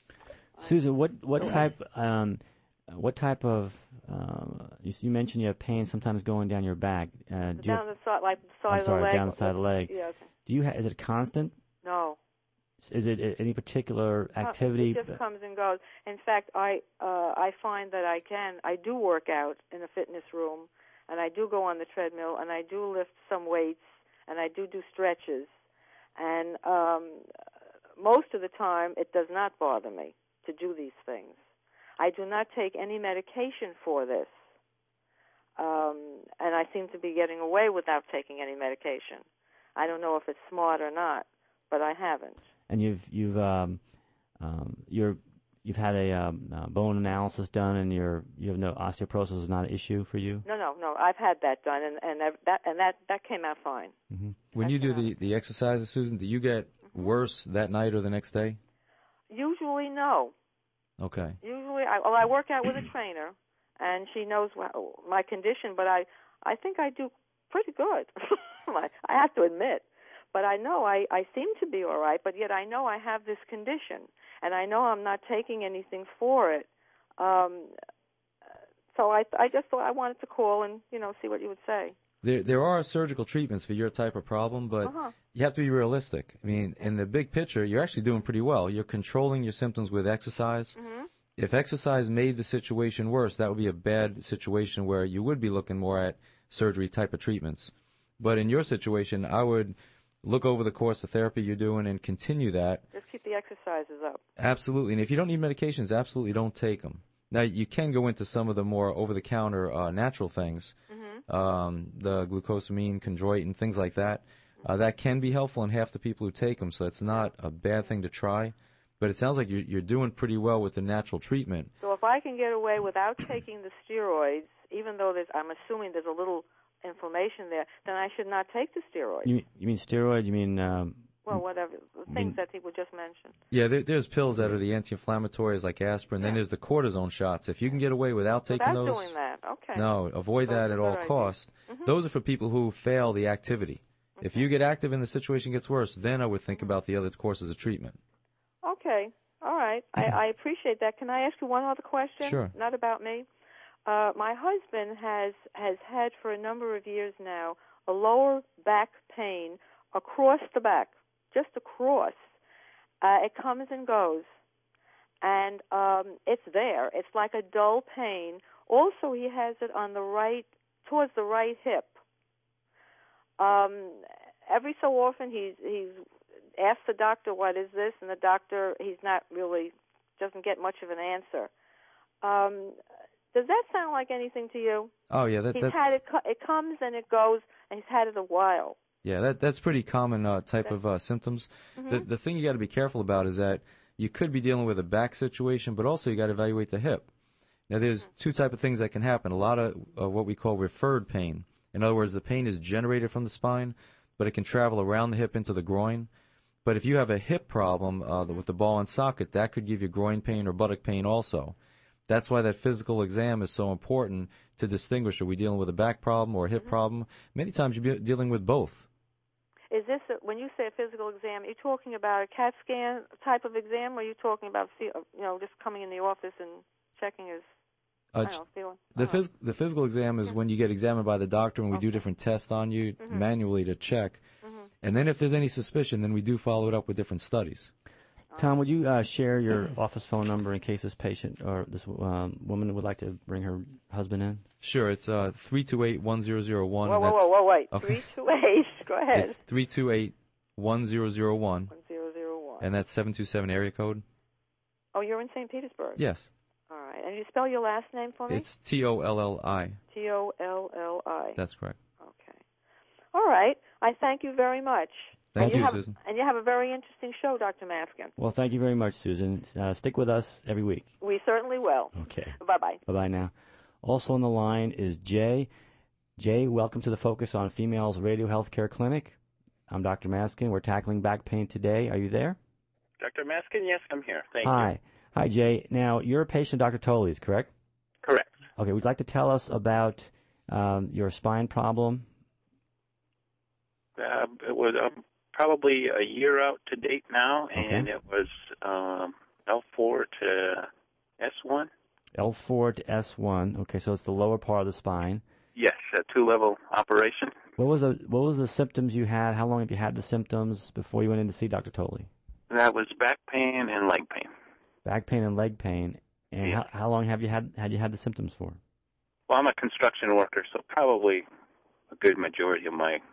Susan, what what type um, what type of uh, you, you mentioned you have pain sometimes going down your back. Uh, do you down have, the side, like the side I'm of sorry, the leg. down the side of the leg. Yes. Do you ha- is it constant? No. Is it a- any particular activity? It just comes and goes. In fact, I uh, I find that I can I do work out in a fitness room, and I do go on the treadmill, and I do lift some weights, and I do do stretches. And um, most of the time, it does not bother me to do these things. I do not take any medication for this, um, and I seem to be getting away without taking any medication. I don't know if it's smart or not, but I haven't. And you've you've um, um, you're you've had a um, uh, bone analysis done, and you're you have no osteoporosis is not an issue for you. No, no, no. I've had that done, and and that and that that came out fine. Mm-hmm. When that you do the, the exercises, Susan, do you get mm-hmm. worse that night or the next day? Usually, no. Okay. Usually, I well, I work out with a trainer, and she knows my condition, but I I think I do pretty good. I have to admit. But I know I, I seem to be all right, but yet I know I have this condition, and I know I'm not taking anything for it. Um, so I I just thought I wanted to call and, you know, see what you would say. There there are surgical treatments for your type of problem, but uh-huh. you have to be realistic. I mean, in the big picture, you're actually doing pretty well. You're controlling your symptoms with exercise. Mm-hmm. If exercise made the situation worse, that would be a bad situation where you would be looking more at surgery type of treatments. But in your situation, I would look over the course of therapy you're doing and continue that. Just keep the exercises up. Absolutely. And if you don't need medications, absolutely don't take them. Now, you can go into some of the more over-the-counter uh, natural things, mm-hmm. um, the glucosamine, chondroitin, things like that. Uh, that can be helpful in half the people who take them, so it's not a bad thing to try. But it sounds like you're, you're doing pretty well with the natural treatment. So if I can get away without taking the steroids, even though there's, I'm assuming there's a little inflammation there, then I should not take the steroids. You, you mean steroid? You mean... Um, well, whatever, the things mean, that people just mentioned. Yeah, there, there's pills that are the anti-inflammatories like aspirin. Yeah. Then there's the cortisone shots. If you can get away without taking without those... doing that, okay. No, avoid That's that at all costs. Mm-hmm. Those are for people who fail the activity. Okay. If you get active and the situation gets worse, then I would think about the other courses of treatment. Okay, all right. I, I appreciate that. Can I ask you one other question? Sure. Not about me. Uh, my husband has, has had for a number of years now a lower back pain across the back, just across. Uh, it comes and goes, and um, it's there. It's like a dull pain. Also, he has it on the right, towards the right hip. Um, every so often, he's he's asked the doctor, "What is this?" And the doctor, he's not really doesn't get much of an answer. Um, Does that sound like anything to you? Oh yeah, that, he's that's. Had it, it comes and it goes, and he's had it a while. Yeah, that that's pretty common uh, type that's, of uh, symptoms. Mm-hmm. The the thing you got to be careful about is that you could be dealing with a back situation, but also you got to evaluate the hip. Now, there's two type of things that can happen. A lot of uh, what we call referred pain. In other words, the pain is generated from the spine, but it can travel around the hip into the groin. But if you have a hip problem uh, with the ball and socket, that could give you groin pain or buttock pain also. That's why that physical exam is so important to distinguish, are we dealing with a back problem or a hip mm-hmm. problem? Many times you're dealing with both. Is this, a, when you say a physical exam, are you talking about a CAT scan type of exam, or are you talking about, you know, just coming in the office and checking his, uh, I don't know, feeling? The, phys- the physical exam is mm-hmm. when you get examined by the doctor and we okay. do different tests on you mm-hmm. manually to check. Mm-hmm. And then if there's any suspicion, then we do follow it up with different studies. Tom, would you uh, share your office phone number in case this patient or this um, woman would like to bring her husband in? Sure. It's uh, three two eight, one zero zero one. Whoa, whoa, whoa, whoa, wait. Okay. three two eight. Go ahead. It's three two eight, one zero zero one. one zero zero one. And that's seven two seven area code. Oh, you're in Saint Petersburg? Yes. All right. And you spell your last name for me? It's T O L L I. T O L L I. That's correct. Okay. All right. I thank you very much. Thank and you, you, have, Susan. And you have a very interesting show, Doctor Maskin. Well, thank you very much, Susan. Uh, stick with us every week. We certainly will. Okay. Bye-bye. Bye-bye now. Also on the line is Jay. Jay, welcome to the Focus on Females Radio Healthcare Clinic. I'm Doctor Maskin. We're tackling back pain today. Are you there? Doctor Maskin, yes, I'm here. Thank Hi. you. Hi, Jay. Now, you're a patient of Doctor Tolley's, correct? Correct. Okay. Would you like to tell us about um, your spine problem? Uh, it was um, probably a year out to date now, and okay. it was um, L four to S one. L four to S one. Okay, so it's the lower part of the spine. Yes, a two-level operation. What was the What was the symptoms you had? How long have you had the symptoms before you went in to see Doctor Tolley? That was back pain and leg pain. Back pain and leg pain. And yes. how, how long have you had had you had the symptoms for? Well, I'm a construction worker, so probably a good majority of my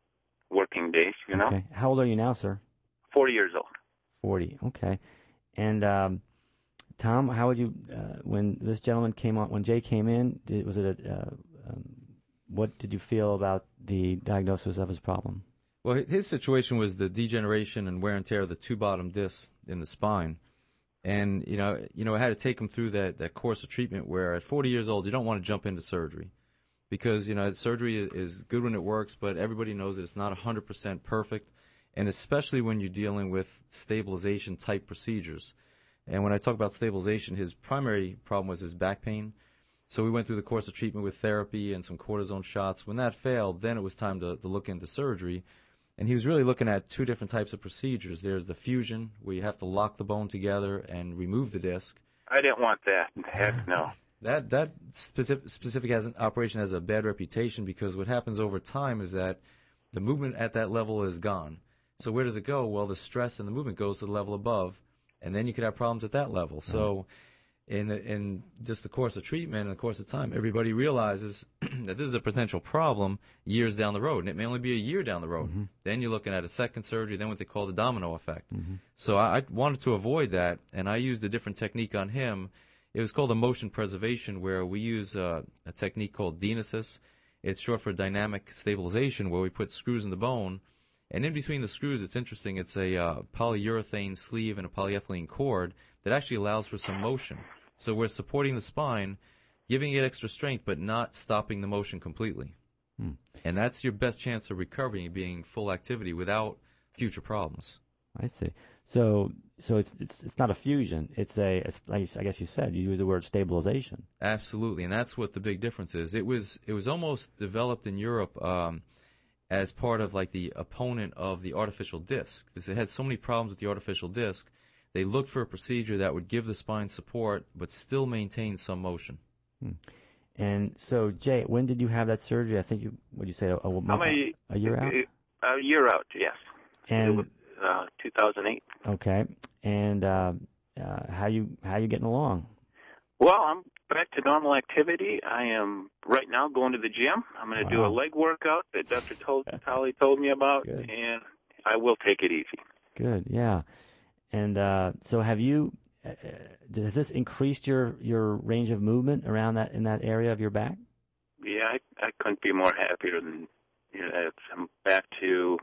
working days, you know. Okay. How old are you now, sir? Forty years old. Forty. Okay. And um, Tom, how would you uh, when this gentleman came on? When Jay came in, did, was it a uh, um, what did you feel about the diagnosis of his problem? Well, his situation was the degeneration and wear and tear of the two bottom discs in the spine. And, you know, you know, I had to take him through that, that course of treatment where at forty years old, you don't want to jump into surgery. Because, you know, surgery is good when it works, but everybody knows that it's not one hundred percent perfect, and especially when you're dealing with stabilization-type procedures. And when I talk about stabilization, his primary problem was his back pain. So we went through the course of treatment with therapy and some cortisone shots. When that failed, then it was time to, to look into surgery. And he was really looking at two different types of procedures. There's the fusion, where you have to lock the bone together and remove the disc. I didn't want that. Heck no. That that specific, specific as an operation has a bad reputation because what happens over time is that the movement at that level is gone. So where does it go? Well, the stress and the movement goes to the level above, and then you could have problems at that level. So in the, in just the course of treatment and the course of time, everybody realizes that this is a potential problem years down the road, and it may only be a year down the road. Mm-hmm. Then you're looking at a second surgery, then what they call the domino effect. Mm-hmm. So I, I wanted to avoid that, and I used a different technique on him. It was called a motion preservation, where we use uh, a technique called DENASYS. It's short for dynamic stabilization, where we put screws in the bone. And in between the screws, it's interesting, it's a uh, polyurethane sleeve and a polyethylene cord that actually allows for some motion. So we're supporting the spine, giving it extra strength, but not stopping the motion completely. Hmm. And that's your best chance of recovery and being full activity without future problems. I see. So, so it's it's it's not a fusion. It's a, it's like I guess you said, you use the word stabilization. Absolutely, and that's what the big difference is. It was it was almost developed in Europe um, as part of like the opponent of the artificial disc, because it had so many problems with the artificial disc. They looked for a procedure that would give the spine support but still maintain some motion. Hmm. And so, Jay, when did you have that surgery? I think you, what did you say, a, a, How many, a year out? A year out, yes. And it was, uh, two thousand eight. Okay. And uh, uh, how you how you getting along? Well, I'm back to normal activity. I am right now going to the gym. I'm going to wow. do a leg workout that Doctor Tolley told me about, Good. and I will take it easy. Good, yeah. And uh, so, have you? Uh, has this increased your, your range of movement around that in that area of your back? Yeah, I, I couldn't be more happier than you know. I'm back to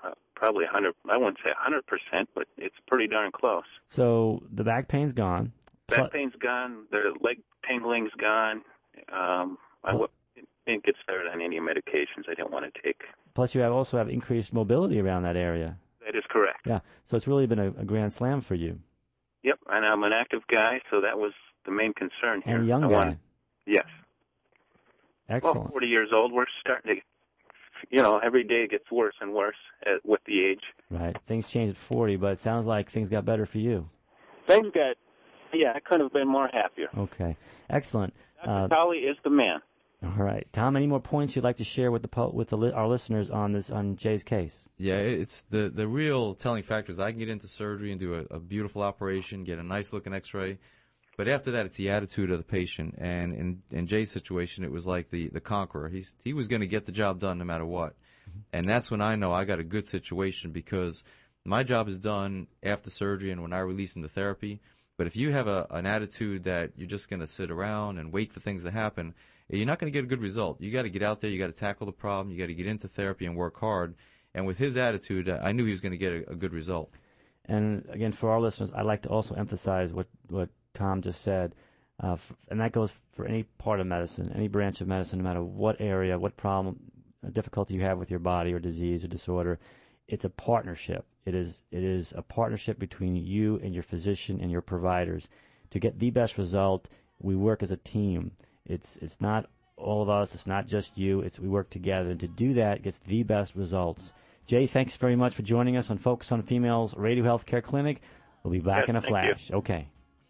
probably one hundred. I wouldn't say one hundred percent, but it's pretty darn close. So the back pain's gone. Back pain's gone. The leg tingling's gone. Um, I w- didn't get started on any medications I didn't want to take. Plus, you have also have increased mobility around that area. That is correct. Yeah. So it's really been a, a grand slam for you. Yep, and I'm an active guy, so that was the main concern here. And a young I guy. wanted, yes. Excellent. Well, forty years old, we're starting to, you know, every day it gets worse and worse at, with the age. Right. Things changed at forty, but it sounds like things got better for you. Things got, yeah, I couldn't have been more happier. Okay. Excellent. Doctor Uh, Tolley is the man. all right. Tom, any more points you'd like to share with the po- with the li- our listeners on this on Jay's case? Yeah, it's the the real telling factor is I can get into surgery and do a, a beautiful operation, get a nice looking X-ray, but after that it's the attitude of the patient. And in in Jay's situation, it was like the the conqueror. He's he was going to get the job done no matter what, and that's when I know I got a good situation because my job is done after surgery and when I release him to therapy. But if you have a an attitude that you're just going to sit around and wait for things to happen, you're not going to get a good result. You got to get out there, you got to tackle the problem, you got to get into therapy and work hard. And with his attitude, I knew he was going to get a, a good result. And again, for our listeners, I'd like to also emphasize what, what Tom just said, uh, f- and that goes for any part of medicine, any branch of medicine, no matter what area, what problem, uh, difficulty you have with your body or disease or disorder. It's a partnership. It is it is a partnership between you and your physician and your providers. To get the best result, we work as a team. It's it's not all of us. It's not just you. It's we work together. And to do that, it gets the best results. Jay, thanks very much for joining us on Focus on Females Radio Healthcare Clinic. We'll be back Yes, in a thank flash. you. Okay.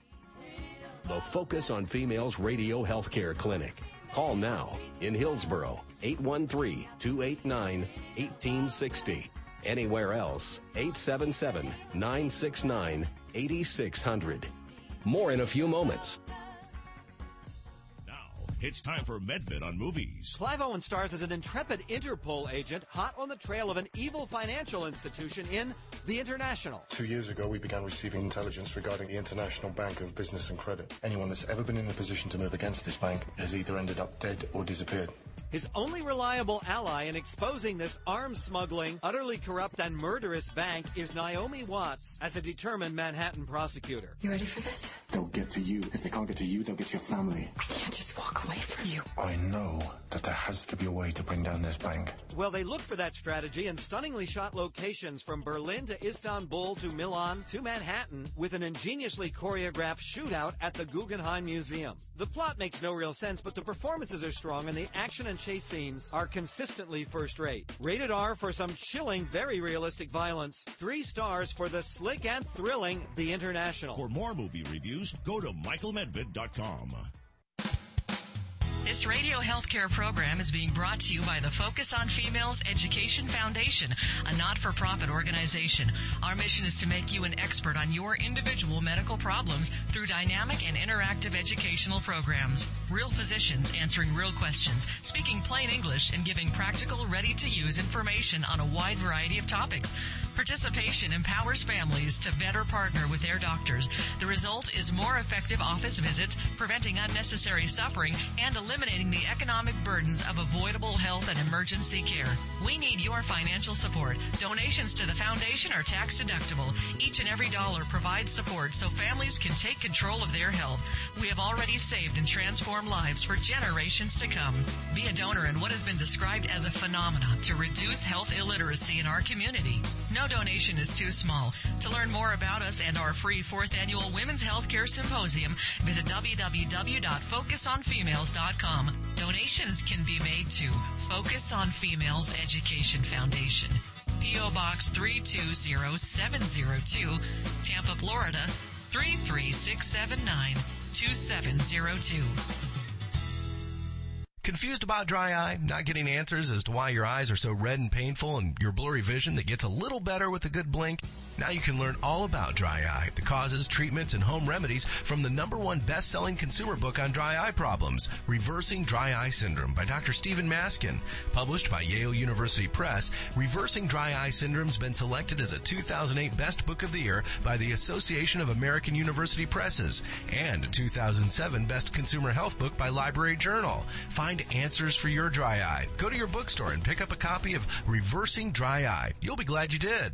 The Focus on Females Radio Healthcare Clinic. Call now in Hillsborough, eight one three, two eight nine, one eight six zero. Anywhere else, eight seven seven, nine six nine, eight six zero zero. More in a few moments. It's time for MedVid on Movies. Clive Owen stars as an intrepid Interpol agent hot on the trail of an evil financial institution in The International. Two years ago, we began receiving intelligence regarding the International Bank of Business and Credit. Anyone that's ever been in a position to move against this bank has either ended up dead or disappeared. His only reliable ally in exposing this arms-smuggling, utterly corrupt and murderous bank is Naomi Watts as a determined Manhattan prosecutor. You ready for this? They'll get to you. If they can't get to you, they'll get to your family. I can't just walk away from you. I know that there has to be a way to bring down this bank. Well, they look for that strategy in stunningly shot locations from Berlin to Istanbul to Milan to Manhattan with an ingeniously choreographed shootout at the Guggenheim Museum. The plot makes no real sense, but the performances are strong and the action and chase scenes are consistently first-rate. Rated R for some chilling, very realistic violence. Three stars for the slick and thrilling The International. For more movie reviews, go to michael medved dot com. This radio healthcare program is being brought to you by the Focus on Females Education Foundation, a not-for-profit organization. Our mission is to make you an expert on your individual medical problems through dynamic and interactive educational programs. Real physicians answering real questions, speaking plain English, and giving practical, ready-to-use information on a wide variety of topics. Participation empowers families to better partner with their doctors. The result is more effective office visits, preventing unnecessary suffering, and eliminating the economic burdens of avoidable health and emergency care. We need your financial support. Donations to the foundation are tax deductible. Each and every dollar provides support so families can take control of their health. We have already saved and transformed lives for generations to come. Be a donor in what has been described as a phenomenon to reduce health illiteracy in our community. No donation is too small. To learn more about us and our free fourth annual Women's Healthcare Symposium, visit w w w dot focus on females dot com. Donations can be made to Focus on Females Education Foundation, P O. Box three two zero seven zero two, Tampa, Florida three three six seven nine, two seven zero two. Confused about dry eye? Not getting answers as to why your eyes are so red and painful and your blurry vision that gets a little better with a good blink? Now you can learn all about dry eye, the causes, treatments, and home remedies from the number one best-selling consumer book on dry eye problems, Reversing Dry Eye Syndrome by Doctor Stephen Maskin. Published by Yale University Press, Reversing Dry Eye Syndrome has been selected as a two thousand eight Best Book of the Year by the Association of American University Presses and a two thousand seven Best Consumer Health Book by Library Journal. Find find answers for your dry eye. Go to your bookstore and pick up a copy of Reversing Dry Eye. You'll be glad you did.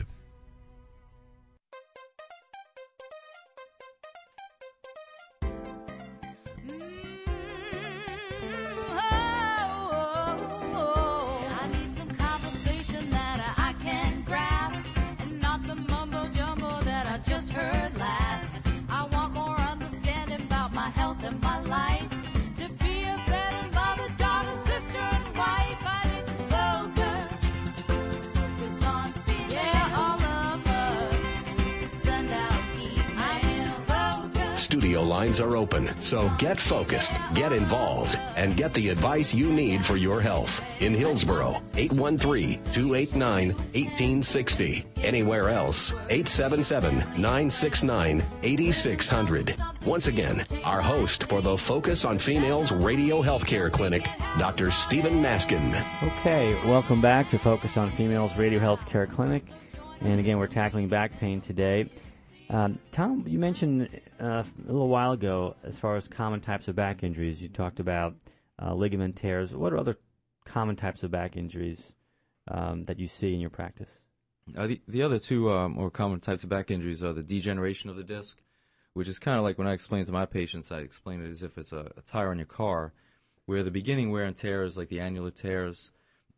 Studio lines are open, so get focused, get involved, and get the advice you need for your health. In Hillsboro, eight one three, two eight nine, one eight six zero. Anywhere else, eight seven seven, nine six nine, eight six zero zero. Once again, our host for the Focus on Females Radio Healthcare Clinic, Doctor Stephen Maskin. Okay, welcome back to Focus on Females Radio Healthcare Clinic. And again, we're tackling back pain today. Um, Tom, you mentioned uh, a little while ago, as far as common types of back injuries, you talked about uh, ligament tears. What are other common types of back injuries um, that you see in your practice? Uh, the, the other two uh, more common types of back injuries are the degeneration of the disc, which is kind of like when I explain it to my patients, I explain it as if it's a, a tire on your car, where the beginning wear and tear is like the annular tears.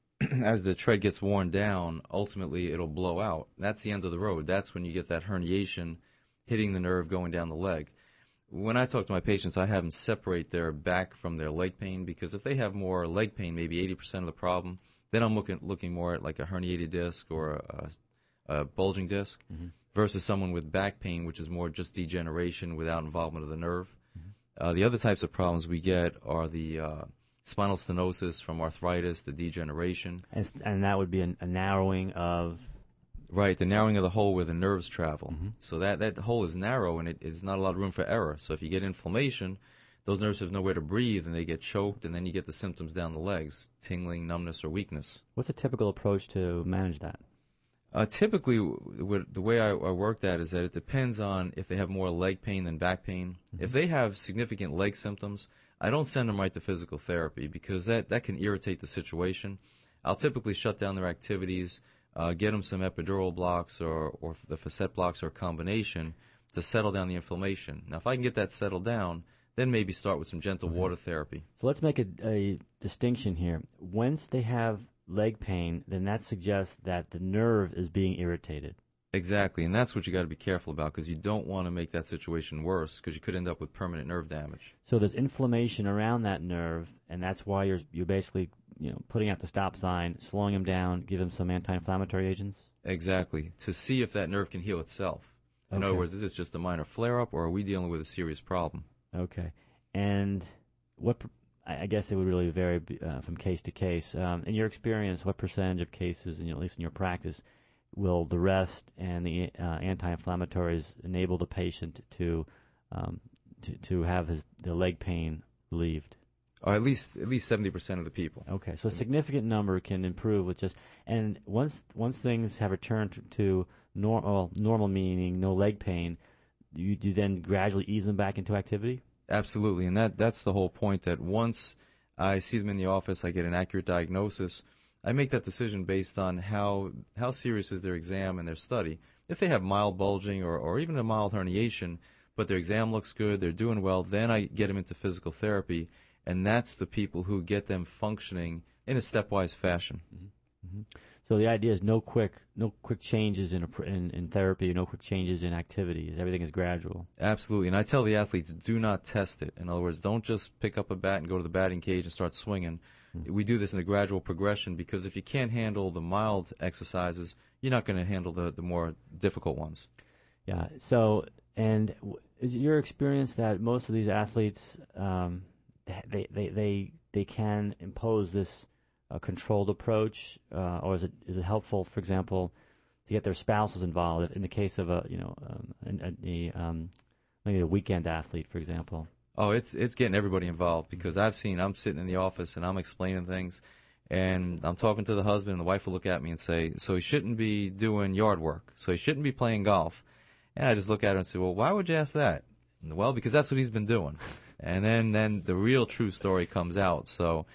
As the tread gets worn down, ultimately it'll blow out. That's the end of the road. That's when you get that herniation hitting the nerve going down the leg. When I talk to my patients, I have them separate their back from their leg pain, because if they have more leg pain, maybe eighty percent of the problem, then I'm looking looking more at like a herniated disc or a, a bulging disc, mm-hmm. versus someone with back pain, which is more just degeneration without involvement of the nerve. Mm-hmm. Uh, the other types of problems we get are the uh, spinal stenosis from arthritis, the degeneration. And, and that would be a, a narrowing of... Right, the narrowing of the hole where the nerves travel. Mm-hmm. So that, that hole is narrow, and it is not a lot of room for error. So if you get inflammation, those nerves have nowhere to breathe, and they get choked, and then you get the symptoms down the legs, tingling, numbness, or weakness. What's a typical approach to manage that? Uh, typically, w- the way I, I work that is that it depends on if they have more leg pain than back pain. Mm-hmm. If they have significant leg symptoms, I don't send them right to physical therapy, because that, that can irritate the situation. I'll typically shut down their activities, uh, get them some epidural blocks or, or the facet blocks or a combination to settle down the inflammation. Now, if I can get that settled down, then maybe start with some gentle mm-hmm. water therapy. So let's make a, a distinction here. Once they have leg pain, then that suggests that the nerve is being irritated. Exactly, and that's what you got to be careful about, because you don't want to make that situation worse, because you could end up with permanent nerve damage. So there's inflammation around that nerve, and that's why you're you're basically you know putting out the stop sign, slowing them down, give them some anti-inflammatory agents. Exactly, to see if that nerve can heal itself. In okay. other words, is this just a minor flare-up, or are we dealing with a serious problem? Okay, and what I guess it would really vary uh, from case to case. Um, in your experience, what percentage of cases, and, you know, at least in your practice, will the rest and the uh, anti-inflammatories enable the patient to um, to, to have his the leg pain relieved? Or at least at least seventy percent of the people. Okay, so a significant number can improve with just and once once things have returned to, to normal normal, meaning no leg pain, you do then gradually ease them back into activity? Absolutely, and that that's the whole point. That once I see them in the office, I get an accurate diagnosis. I make that decision based on how how serious is their exam and their study. If they have mild bulging or, or even a mild herniation, but their exam looks good, they're doing well, then I get them into physical therapy, and that's the people who get them functioning in a stepwise fashion. Mm-hmm. Mm-hmm. So the idea is no quick no quick changes in, a, in in therapy, no quick changes in activities. Everything is gradual. Absolutely, and I tell the athletes, do not test it. In other words, don't just pick up a bat and go to the batting cage and start swinging. Mm-hmm. We do this in a gradual progression, because if you can't handle the mild exercises, you're not going to handle the, the more difficult ones. Yeah, so, and is it your experience that most of these athletes, um, they, they, they, they can impose this uh, controlled approach, uh, or is it is it helpful, for example, to get their spouses involved in the case of a, you know, um, a, a, um, maybe a weekend athlete, for example? Oh, it's it's getting everybody involved, because I've seen, I'm sitting in the office and I'm explaining things, and I'm talking to the husband, and the wife will look at me and say, so he shouldn't be doing yard work, so he shouldn't be playing golf. And I just look at her and say, well, why would you ask that? Well, because that's what he's been doing. And then, then the real true story comes out. So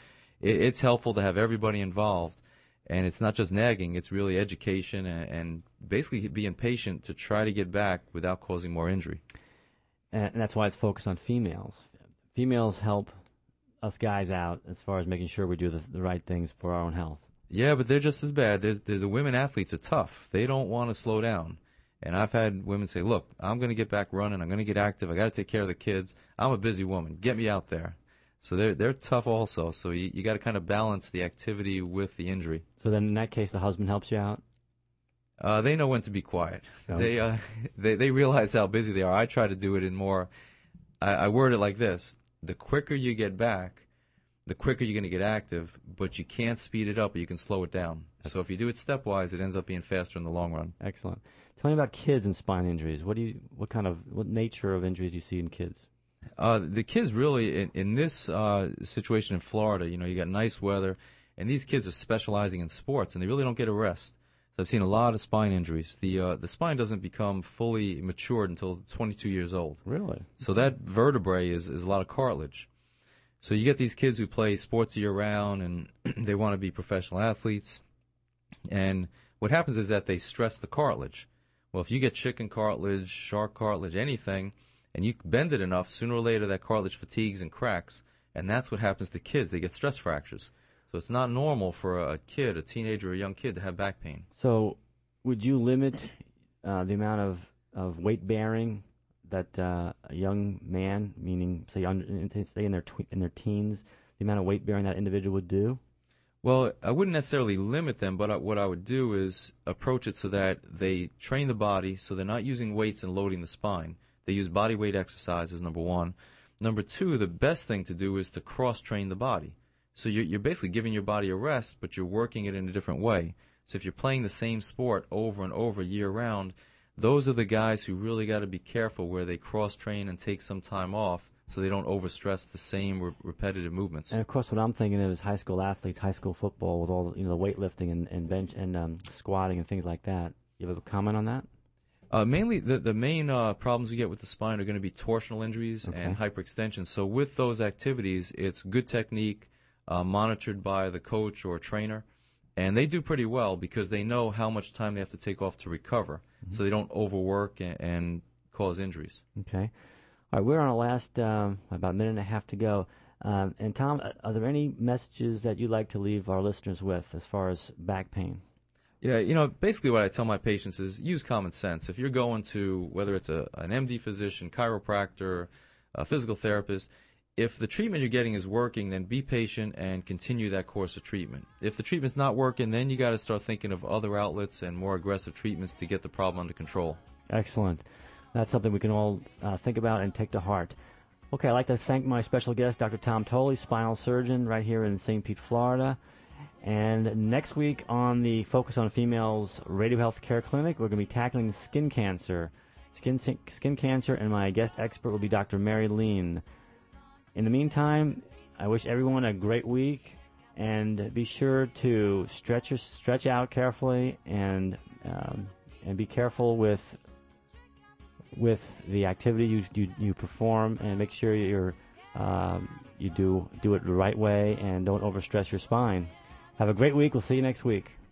it, it's helpful to have everybody involved. And it's not just nagging, it's really education and, and basically being patient to try to get back without causing more injury. And that's why it's focused on females. Females help us guys out as far as making sure we do the, the right things for our own health. Yeah, but they're just as bad. There's, there's the women athletes are tough. They don't want to slow down. And I've had women say, look, I'm going to get back running. I'm going to get active. I got to take care of the kids. I'm a busy woman. Get me out there. So they're they're tough also. So you you got to kind of balance the activity with the injury. So then, in that case, the husband helps you out. Uh, they know when to be quiet. No. They uh they they realize how busy they are. I try to do it in more. I, I word it like this: the quicker you get back, the quicker you're going to get active. But you can't speed it up, or you can slow it down. So if you do it stepwise, it ends up being faster in the long run. Excellent. Tell me about kids and spine injuries. What do you what kind of what nature of injuries do you see in kids? Uh, the kids really, in, in this uh, situation in Florida, you know, you got nice weather, and these kids are specializing in sports, and they really don't get a rest. So I've seen a lot of spine injuries. The uh, the spine doesn't become fully matured until twenty-two years old. Really? So that vertebrae is, is a lot of cartilage. So you get these kids who play sports year-round, and they want to be professional athletes. And what happens is that they stress the cartilage. Well, if you get chicken cartilage, shark cartilage, anything, and you bend it enough, sooner or later that cartilage fatigues and cracks, and that's what happens to kids. They get stress fractures. So it's not normal for a kid, a teenager, or a young kid to have back pain. So would you limit uh, the amount of, of weight bearing that uh, a young man, meaning say, under, say in their tw- in their teens, the amount of weight bearing that individual would do? Well, I wouldn't necessarily limit them, but I, what I would do is approach it so that they train the body so they're not using weights and loading the spine. They use body weight exercises, number one. Number two, the best thing to do is to cross-train the body. So you're, you're basically giving your body a rest, but you're working it in a different way. So if you're playing the same sport over and over year-round, those are the guys who really got to be careful where they cross-train and take some time off so they don't overstress the same re- repetitive movements. And, of course, what I'm thinking of is high school athletes, high school football with all the, you know, the weightlifting and, and bench and um, squatting and things like that. You have a comment on that? Uh, mainly, the, the main uh, problems we get with the spine are going to be torsional injuries Okay. and hyperextension. So with those activities, it's good technique, uh, monitored by the coach or trainer, and they do pretty well because they know how much time they have to take off to recover, mm-hmm. so they don't overwork and, and cause injuries. Okay. All right, we're on our last, um, about a minute and a half to go. Um, and Tom, are there any messages that you'd like to leave our listeners with as far as back pain? Yeah, you know, basically what I tell my patients is use common sense. If you're going to, whether it's a, an M D physician, chiropractor, a physical therapist, if the treatment you're getting is working, then be patient and continue that course of treatment. If the treatment's not working, then you got to start thinking of other outlets and more aggressive treatments to get the problem under control. Excellent. That's something we can all uh, think about and take to heart. Okay, I'd like to thank my special guest, Doctor Tom Tolley, spinal surgeon right here in Saint Pete, Florida. And next week on the Focus on Females Radio Health Care Clinic, we're going to be tackling skin cancer. Skin skin cancer, and my guest expert will be Doctor Mary Lean. In the meantime, I wish everyone a great week, and be sure to stretch your, stretch out carefully, and um, and be careful with with the activity you you, you perform, and make sure you're um, you do do it the right way, and don't overstress your spine. Have a great week. We'll see you next week.